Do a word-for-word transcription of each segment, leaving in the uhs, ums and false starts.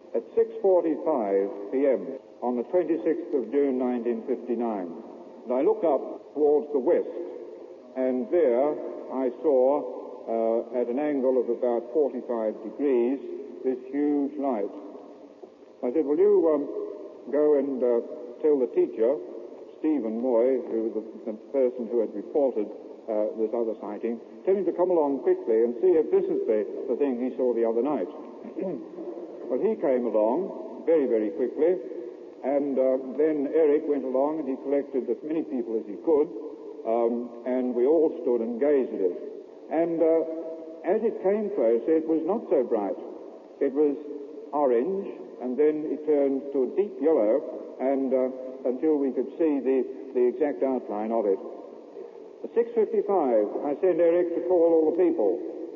at six forty-five p.m. on the twenty-sixth of June nineteen fifty-nine. And I looked up towards the west, and there I saw, uh, at an angle of about forty-five degrees, this huge light. I said, will you um, go and uh, tell the teacher, Stephen Moy, who was the, the person who had reported uh, this other sighting, tell him to come along quickly and see if this is the, the thing he saw the other night. Well, he came along very, very quickly, and uh, then Eric went along and he collected as many people as he could, um, and we all stood and gazed at it. And uh, as it came closer, it was not so bright. It was orange, and then it turned to a deep yellow, and uh, until we could see the, the exact outline of it. At six fifty-five, I sent Eric to call all the people.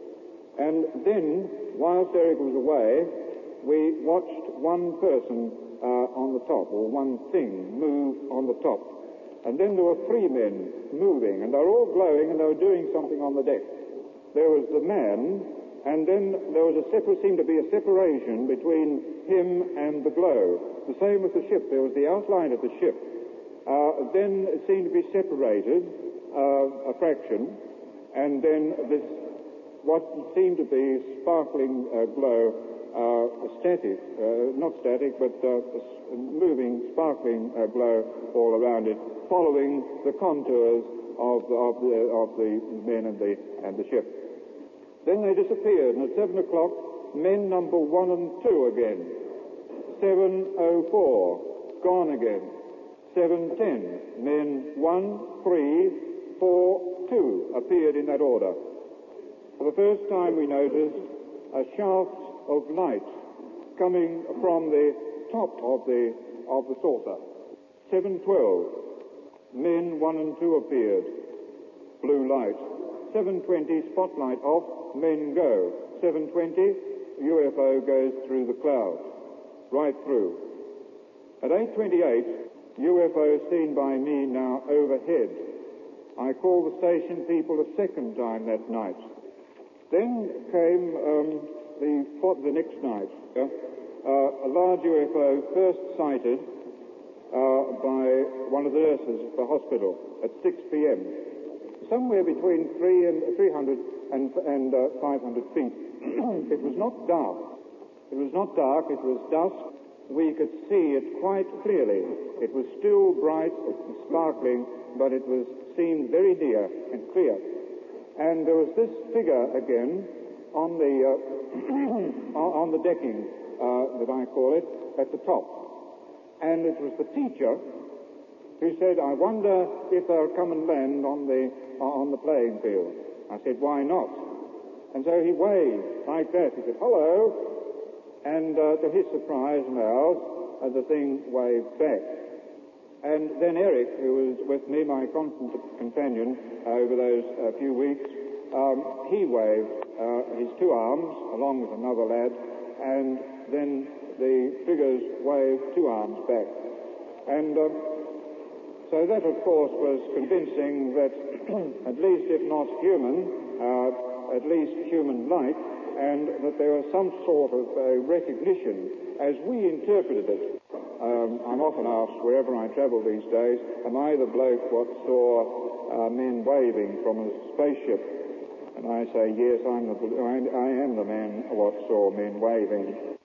And then, whilst Eric was away, we watched one person uh, on the top, or one thing move on the top. And then there were three men moving, and they were all glowing, and they were doing something on the deck. There was the man, and then there was a separ- seemed to be a separation between him and the glow. The same with the ship. There was the outline of the ship. Uh, then it seemed to be separated, uh, a fraction, and then this, what seemed to be sparkling uh, glow, uh, static, uh, not static, but uh, moving, sparkling uh, glow all around it, following the contours of the, of the, of the men and the, and the ship. Then they disappeared, and at seven o'clock, men number one and two again. seven oh four, gone again. seven ten, men one, three, four, two appeared in that order. For the first time we noticed a shaft of light coming from the top of the of the saucer. seven twelve, men one and two appeared, blue light. seven twenty, spotlight off, men go. seven twenty, U F O goes through the clouds, right through. At eight twenty-eight, U F O seen by me now overhead. I called the station people a second time that night. Then came um, the the next night, uh, uh, a large U F O first sighted uh, by one of the nurses at the hospital at six p.m. Somewhere between three and three hundred and, and uh, five hundred feet. It was not dark. It was not dark. It was dusk. We could see it quite clearly. It was still bright and sparkling, but it was seemed very near and clear. And there was this figure again on the uh, on the decking, uh, that I call it, at the top. And it was the teacher who said, "I wonder if they'll come and land on the on the playing field." I said, "Why not?" And so he waved like that. He said, "Hello." And uh, to his surprise and ours, uh, the thing waved back. And then Eric, who was with me, my constant companion uh, over those uh, few weeks, um, he waved uh, his two arms along with another lad, and then the figures waved two arms back. And uh, so that, of course, was convincing that at least, if not human, uh, at least human-like, and that there was some sort of uh, recognition as we interpreted it. Um, I'm often asked wherever I travel these days, am I the bloke what saw uh, men waving from a spaceship? And I say, yes, I'm the, I, I am the man what saw men waving.